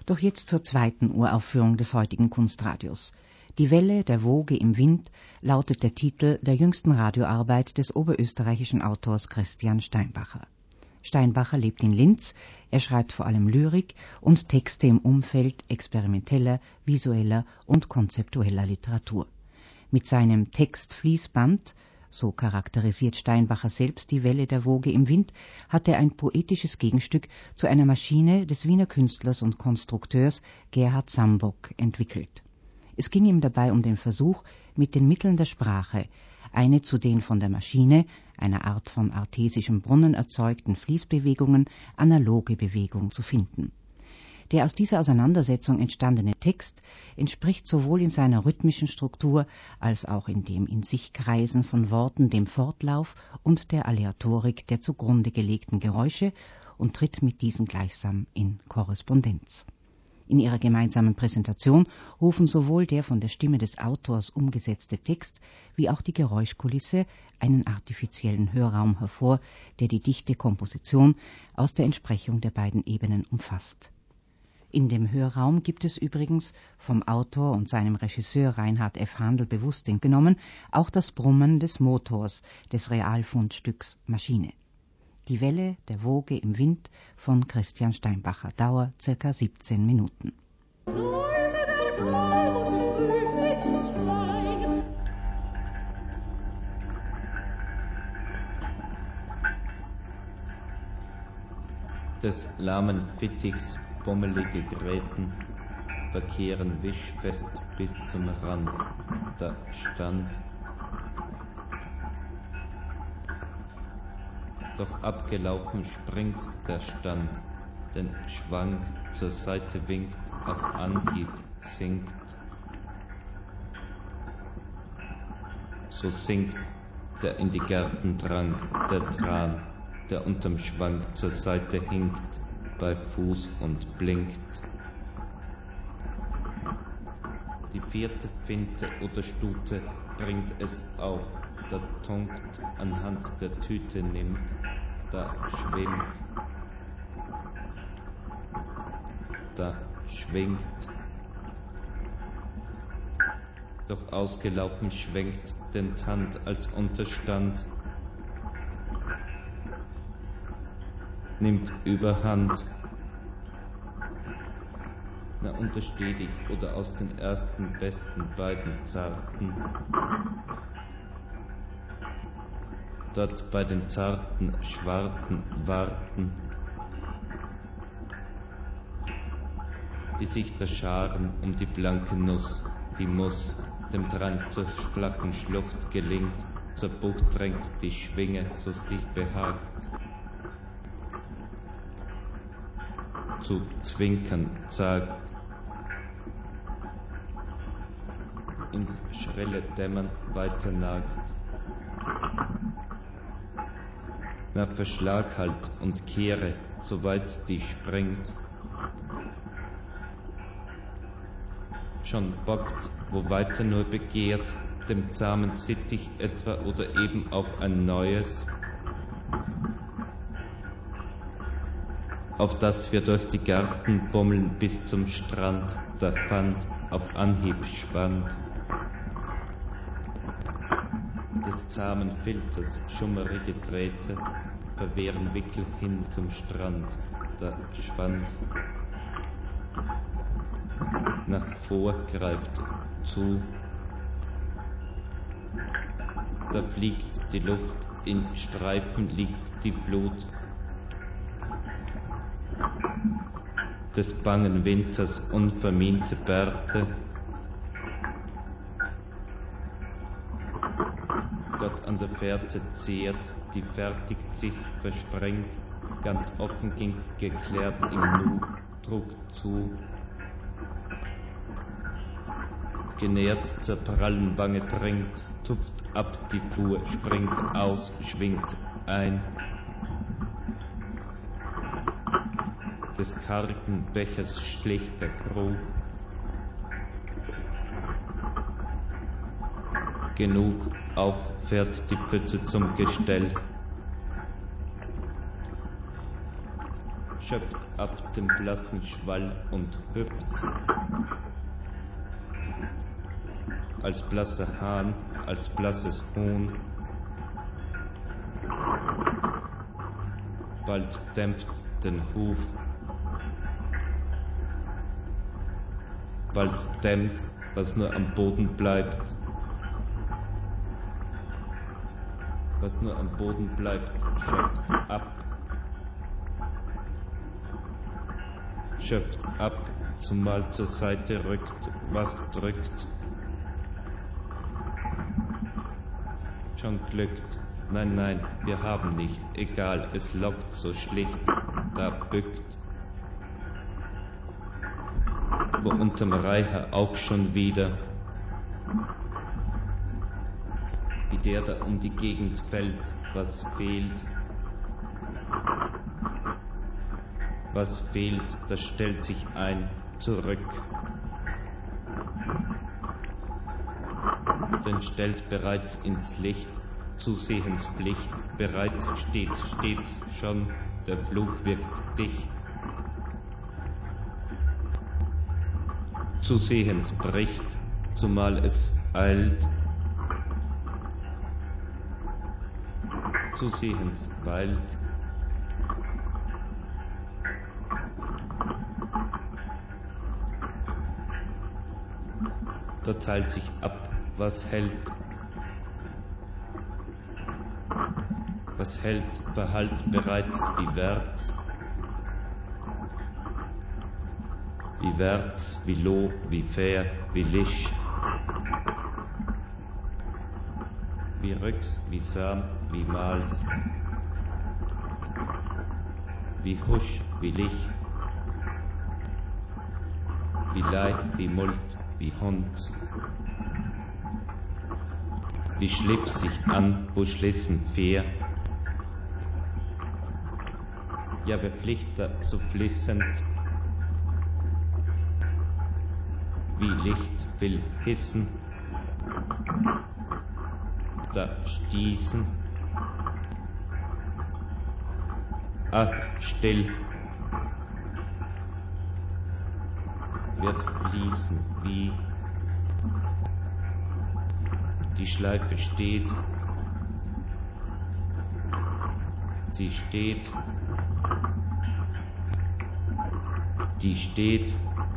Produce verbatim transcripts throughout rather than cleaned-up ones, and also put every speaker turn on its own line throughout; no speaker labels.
Doch jetzt zur zweiten Uraufführung des heutigen Kunstradios. Die Welle der Woge im Wind lautet der Titel der jüngsten Radioarbeit des oberösterreichischen Autors Christian Steinbacher. Steinbacher lebt in Linz, er schreibt vor allem Lyrik und Texte im Umfeld experimenteller, visueller und konzeptueller Literatur. Mit seinem Textfließband, so charakterisiert Steinbacher selbst die Welle der Woge im Wind, hat er ein poetisches Gegenstück zu einer Maschine des Wiener Künstlers und Konstrukteurs Gerhard Sambock entwickelt. Es ging ihm dabei um den Versuch, mit den Mitteln der Sprache eine zu den von der Maschine, einer Art von artesischem Brunnen erzeugten Fließbewegungen, analoge Bewegung zu finden. Der aus dieser Auseinandersetzung entstandene Text entspricht sowohl in seiner rhythmischen Struktur als auch in dem in sich Kreisen von Worten dem Fortlauf und der Aleatorik der zugrunde gelegten Geräusche und tritt mit diesen gleichsam in Korrespondenz. In ihrer gemeinsamen Präsentation rufen sowohl der von der Stimme des Autors umgesetzte Text wie auch die Geräuschkulisse einen artifiziellen Hörraum hervor, der die dichte Komposition aus der Entsprechung der beiden Ebenen umfasst. In dem Hörraum gibt es übrigens, vom Autor und seinem Regisseur Reinhard F. Handel bewusst entgenommen, auch das Brummen des Motors des Realfundstücks Maschine. Die Welle der Woge im Wind von Christian Steinbacher, Dauer ca. siebzehn Minuten.
Des lahmen Fittichs bummelige Gräten verkehren wischfest bis zum Rand. Da stand, doch abgelaufen springt der Stand, den Schwank zur Seite winkt, auf Anhieb sinkt. So sinkt der in die Gärten drang, der Tran, der unterm Schwank zur Seite hinkt, bei Fuß und blinkt. Die vierte Finte oder Stute bringt es auf, da tunkt anhand der Tüte nimmt, da schwimmt, da schwingt. Doch ausgelaufen schwenkt den Tand als Unterstand, nimmt Überhand. Na, untersteh dich oder aus den ersten besten beiden Zarten. Dort bei den zarten Schwarten warten, die sich da scharen um die blanke Nuss, die muss dem Drang zur flachen Schlucht gelingt, zur Bucht drängt die Schwinge, so sich behagt. Zu zwinkern zagt, ins schrille Dämmern weiter nagt. Na, verschlag halt und kehre, soweit die springt. Schon bockt, wo weiter nur begehrt, dem zahmen Sittich etwa oder eben auf ein neues, auf das wir durch die Gärten bummeln bis zum Strand, der Pfand auf Anhieb spannt. Des zahmen Filters schummerige Drähte verwehren Wickel hin zum Strand, der Schwand nach vor greift zu, da fliegt die Luft, in Streifen liegt die Flut des bangen Winters unvermiente Bärte. Dort an der Fährte zehrt, die fertigt sich, versprengt, ganz offen ging geklärt im Nu, trug zu. Genährt zur prallen Wange drängt, tupft ab die Fuhr, springt aus, schwingt ein. Des kargen Bechers schlichter Krug, genug auffährt die Pfütze zum Gestell. schöpft ab dem blassen Schwall und hüpft. Als blasser Hahn, als blasses Huhn. Bald dämpft den Huf, bald dämmt, was nur am Boden bleibt. Was nur am Boden bleibt, schöpft ab. Schöpft ab, zumal zur Seite rückt, was drückt. Schon glückt, nein, nein, wir haben nicht, egal, es lockt so schlicht, da bückt. Wo unterm Reiher auch schon wieder, wie der da um die Gegend fällt, was fehlt. Was fehlt, das stellt sich ein, zurück. Denn stellt bereits ins Licht, zusehends Pflicht, bereit steht stets schon, der Flug wirkt dicht. Zusehends bricht, zumal es eilt, zusehends weilt. Da teilt sich ab, was hält. Was hält, behalt bereits wie wärts. Wie wärts, wie loh, wie fair, wie lisch. Wie rücks, wie sam, wie mals. Wie husch, wie lich. Wie lei, wie mult, wie hund. Wie schlipp sich an, wo schlissen fair. Ja, wer Pflichter so flissend, wie Licht will hissen, da stießen. Ach, still, wird fließen, wie die Schleife steht, sie steht, die steht,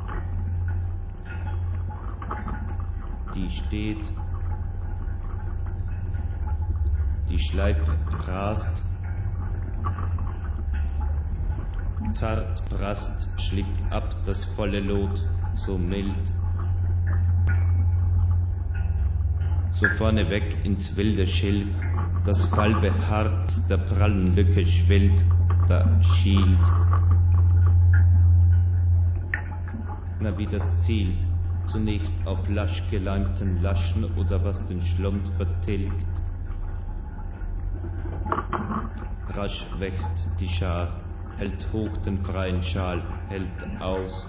die steht, die Schleife rast, zart prast, schlüpft ab das volle Lot, so mild, so vorneweg ins wilde Schilf, das falbe Harz der prallen Lücke schwillt, da schielt. Na, wie das zielt, zunächst auf lasch gelangten Laschen oder was den Schlund vertilgt. Rasch wächst die Schar, hält hoch den freien Schal, hält aus,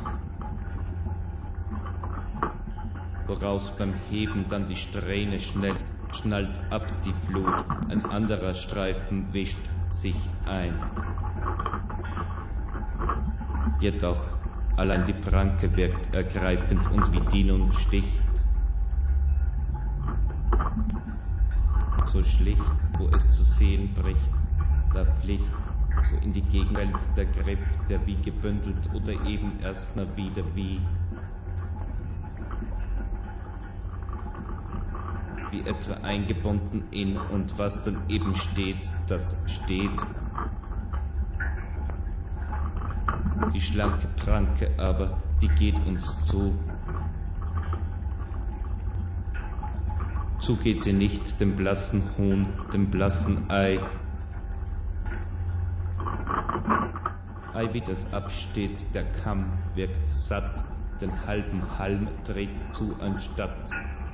woraus beim Heben dann die Strähne schnellt, schnallt ab die Flut, ein anderer Streifen wischt sich ein. Jedoch allein die Pranke wirkt ergreifend und wie die nun sticht. So schlicht, wo es zu sehen bricht, da Pflicht, so in die Gegenwelt der Griff, der wie gebündelt oder eben erst nur wieder wie, wie etwa eingebunden in und was dann eben steht, das steht. Die schlanke Pranke aber, die geht uns zu. Zu geht sie nicht dem blassen Huhn, dem blassen Ei. Ei, wie das absteht, der Kamm wirkt satt, den halben Halm dreht zu anstatt.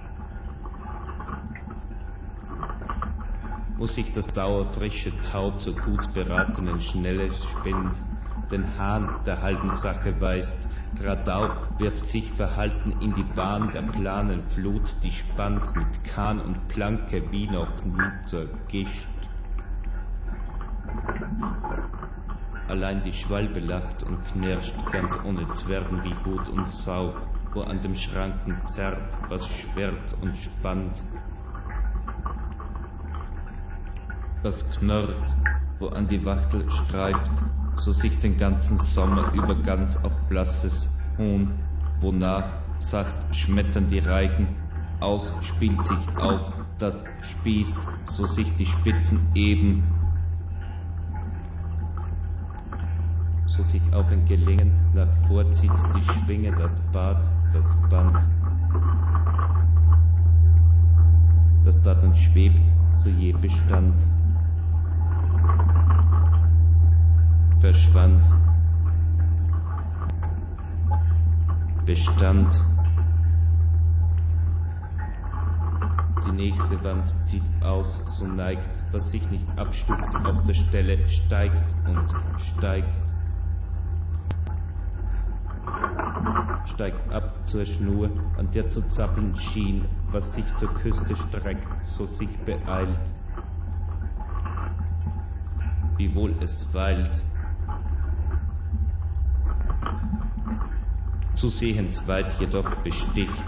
Wo sich das dauerfrische Tau zur gut beratenen Schnelle spinnt, den Hahn der halben Sache weist, Gradau wirft sich verhalten in die Bahn der planen Flut, die spannt mit Kahn und Planke wie noch nie zur Gischt. allein die Schwalbe lacht und knirscht, ganz ohne Zwergen wie Hut und Sau, wo an dem Schranken zerrt, was schwirrt und spannt. Was knurrt, wo an die Wachtel streift, so sich den ganzen Sommer über ganz auf blasses Huhn, wonach sacht schmettern die Reigen, aus spielt sich auf, das spießt, so sich die Spitzen eben, so sich auf ein Gelingen nach vorzieht die Schwinge, das Bad, das Band, das darin schwebt, so je bestand, verschwand, bestand. Die nächste Wand zieht aus, so neigt, was sich nicht abstuft auf der Stelle, steigt und steigt. Steigt ab zur Schnur, an der zu zappeln schien, was sich zur Küste streckt, so sich beeilt. Wiewohl es weilt. Zusehends weit jedoch besticht.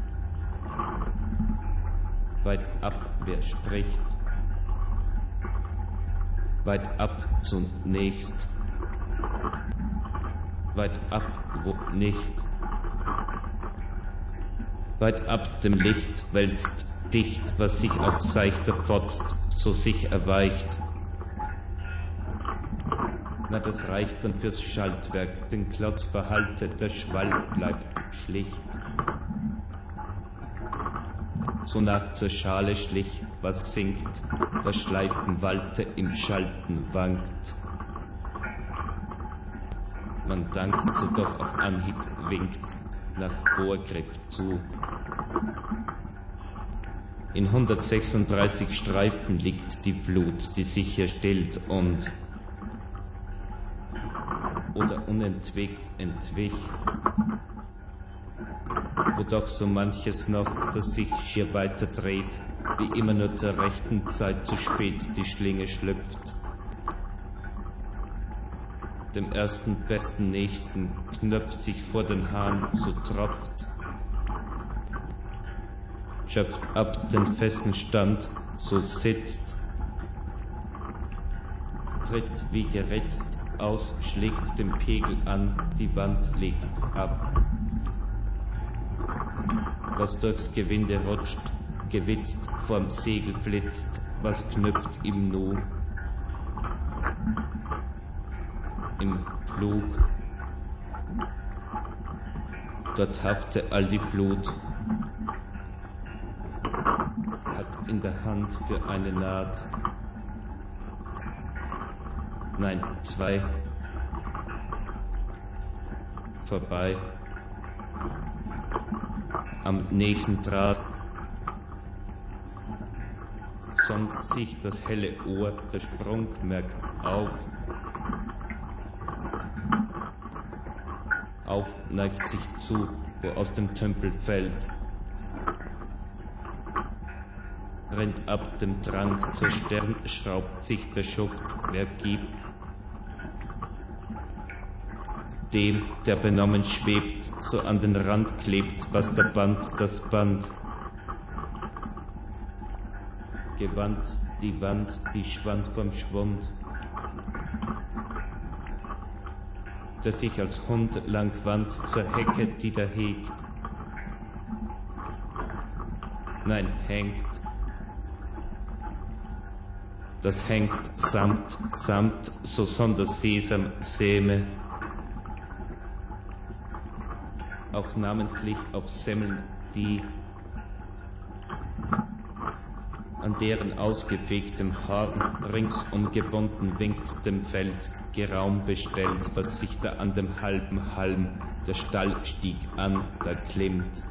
Weit ab, wer spricht. Weit ab zunächst. Weit ab, wo nicht. Weit ab dem Licht wälzt dicht, was sich auf seichter fotzt, so sich erweicht. Na, das reicht dann fürs Schaltwerk, den Klotz verhalte, der Schwall bleibt schlicht. So nach zur Schale schlich, was sinkt, das Schleifen wallte, im Schalten wankt. Man dankt, so doch auf Anhieb winkt, nach Bohrgriff zu. In hundertsechsunddreißig Streifen liegt die Flut, die sich hier stillt und oder unentwegt entwich, wo doch so manches noch, das sich schier weiter dreht, wie immer nur zur rechten Zeit zu spät die Schlinge schlüpft. Dem ersten besten Nächsten knöpft sich vor den Hahn, so tropft, schöpft ab den festen Stand, so sitzt, tritt wie geritzt aus, schlägt den Pegel an, die Wand legt ab. Was durchs Gewinde rutscht, gewitzt, vorm Segel flitzt, was knüpft ihm nu? Im Flug, dort hafte all die Blut, hat in der Hand für eine Naht, nein, zwei, vorbei, am nächsten Draht, sonst sich das helle Ohr, der Sprung merkt auf, auf neigt sich zu, wo aus dem Tümpel fällt, rennt ab dem Drang zur Stern, schraubt sich der Schuft, wer gibt, dem, der benommen schwebt, so an den Rand klebt, was der Band, das Band, gewandt die Wand, die schwand vom Schwund, der sich als Hund lang wandt zur Hecke, die da hegt, nein, hängt, das hängt samt, samt, so sonder Sesam, Säme, auch namentlich auf Semmeln, die an deren ausgefegtem Horn ringsum gebunden winkt dem Feld, Geraum bestellt, was sich da an dem halben Halm der Stall stieg an, da klimmt.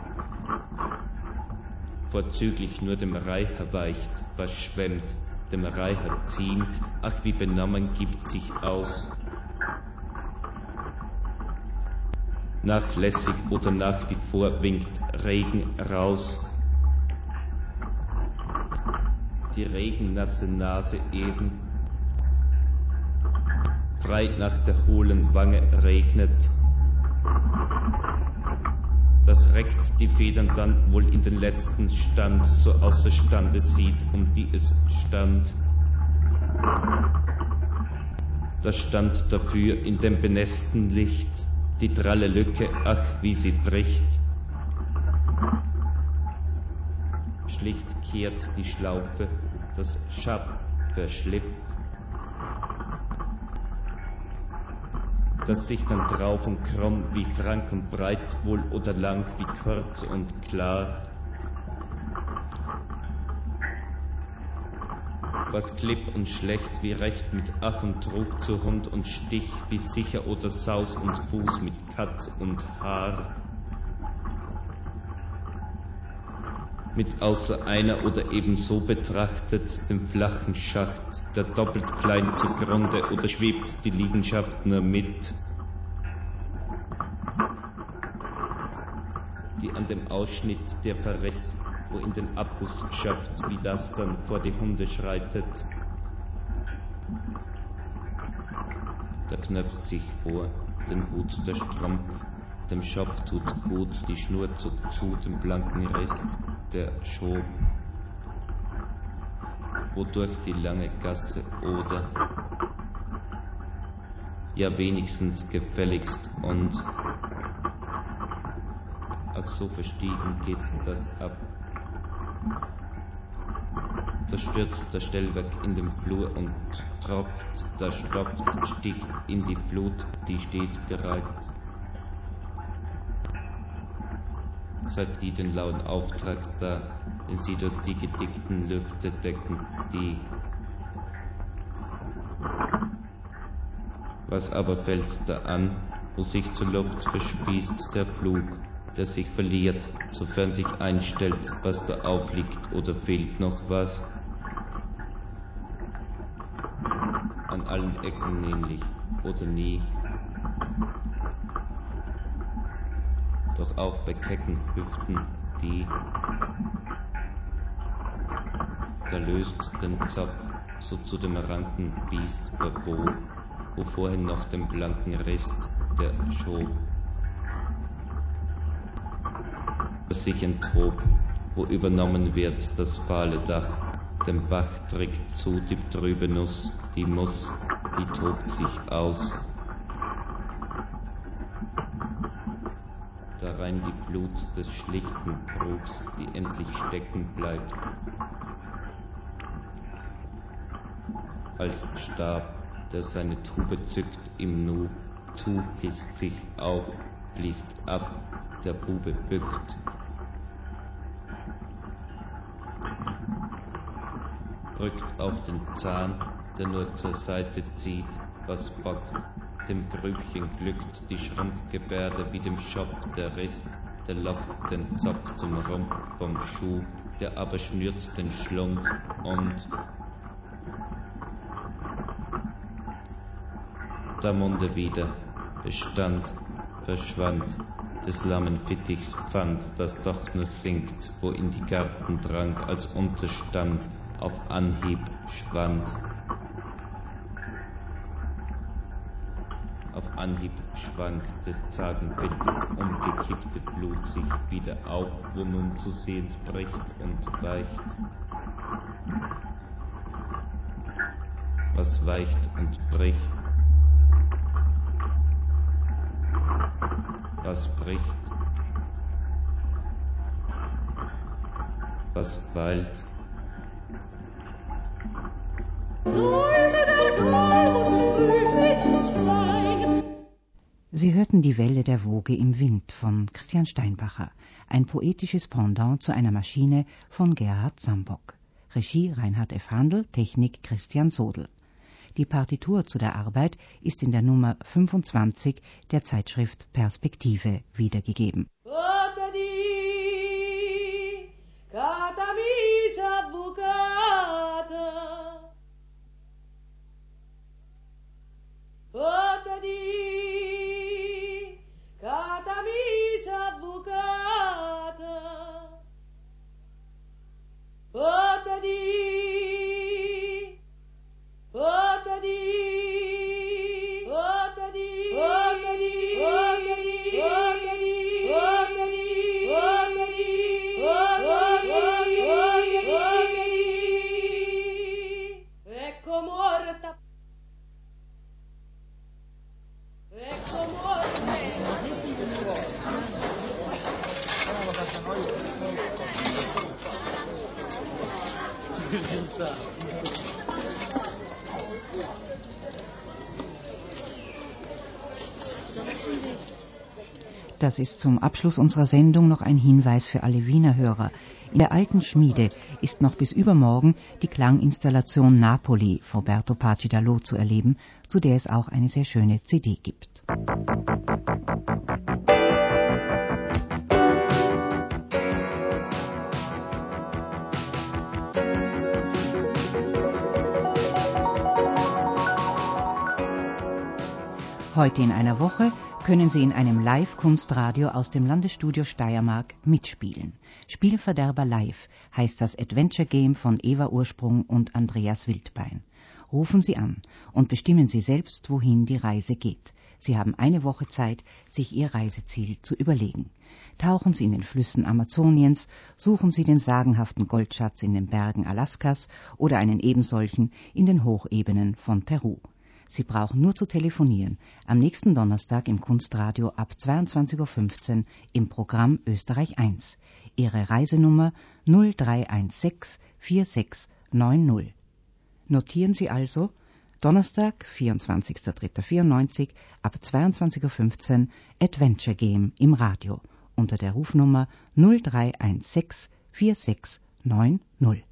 Vorzüglich nur dem Reiher weicht, was schwemmt, dem Reiher ziemt, ach wie benommen gibt sich aus. Nachlässig oder nach wie vor winkt Regen raus. Die regennasse Nase eben, frei nach der hohlen Wange regnet. Das reckt die Federn dann wohl in den letzten Stand, so außerstande sieht, um die es stand. Da stand dafür in dem benässten Licht die dralle Lücke, ach wie sie bricht. Schlicht kehrt die Schlaufe, das Schab verschliff, das sich dann drauf und krumm wie frank und breit, wohl oder lang wie kurz und klar. Was klipp und schlecht wie recht mit Ach und Trug zu Hund und Stich, wie sicher oder Saus und Fuß mit Katz und Haar. Mit außer einer oder ebenso betrachtet dem flachen Schacht, der doppelt klein zugrunde, oder schwebt die Liegenschaft nur mit, die an dem Ausschnitt der Verriss, wo in den Abguss schafft, wie das dann vor die Hunde schreitet. Da knöpft sich vor, den Hut der Strumpf, dem Schopf tut gut, die Schnur zuckt zu, dem blanken Rest der Schob, wodurch die lange Gasse oder ja wenigstens gefälligst und ach so verstiegen geht das ab. Da stürzt das Stellwerk in den Flur und tropft, da stopft, sticht in die Flut, die steht bereits. Seit die den lauen Auftrag da, den sie durch die gedickten Lüfte decken, die. Was aber fällt da an, wo sich zur Luft verspießt der Flug, der sich verliert, sofern sich einstellt, was da aufliegt, oder fehlt noch was? An allen Ecken nämlich, oder nie. Doch auch bei kecken Hüften, die, da löst den Zopf so zu dem ranken Biest verbot, wo vorhin noch den blanken Rest der schob, was sich enthob, wo übernommen wird das fahle Dach, dem Bach trägt zu die trübe Nuss, die muss, die tobt sich aus. Darein die Flut des schlichten Krugs, die endlich stecken bleibt, als Stab, der seine Tube zückt im Nu, Tu hisst sich auf, fließt ab, der Bube bückt. Rückt auf den Zahn, der nur zur Seite zieht, was bockt. Dem Grübchen glückt die Schrumpfgebärde wie dem Schopf der Rist, der lockt den Zopf zum Rumpf vom Schuh, der aber schnürt den Schlund und da Munde wieder, Bestand, verschwand, des lammen Fittichs Pfand, das doch nur sinkt, wo in die Garten drang, als Unterstand auf Anhieb schwand. Auf Anhieb schwankt des zagen Fittichs umgekippte Flut sich wieder auf, wo nun zu sehens bricht und weicht. Was weicht und bricht, was bricht, was weilt.
Sie hörten Die Welle der Woge im Wind von Christian Steinbacher, ein poetisches Pendant zu einer Maschine von Gerhard Sambock. Regie Reinhard F. Handel, Technik Christian Sodl. Die Partitur zu der Arbeit ist in der Nummer fünfundzwanzig der Zeitschrift Perspektive wiedergegeben.
Potadi, potadi,
Das ist zum Abschluss unserer Sendung noch ein Hinweis für alle Wiener Hörer. In der Alten Schmiede ist noch bis übermorgen die Klanginstallation Napoli von Roberto Pacidalo zu erleben, zu der es auch eine sehr schöne C D gibt. Heute in einer Woche können Sie in einem Live-Kunstradio aus dem Landesstudio Steiermark mitspielen. Spielverderber live heißt das Adventure-Game von Eva Ursprung und Andreas Wildbein. Rufen Sie an und bestimmen Sie selbst, wohin die Reise geht. Sie haben eine Woche Zeit, sich Ihr Reiseziel zu überlegen. Tauchen Sie in den Flüssen Amazoniens, suchen Sie den sagenhaften Goldschatz in den Bergen Alaskas oder einen ebensolchen in den Hochebenen von Peru. Sie brauchen nur zu telefonieren. Am nächsten Donnerstag im Kunstradio ab zweiundzwanzig Uhr fünfzehn im Programm Österreich eins. Ihre Reisenummer null drei eins sechs vier sechs neun null. Notieren Sie also Donnerstag, vierundzwanzigster dritter vierundneunzig ab zweiundzwanzig Uhr fünfzehn Adventure Game im Radio unter der Rufnummer null drei eins sechs vier sechs neun null.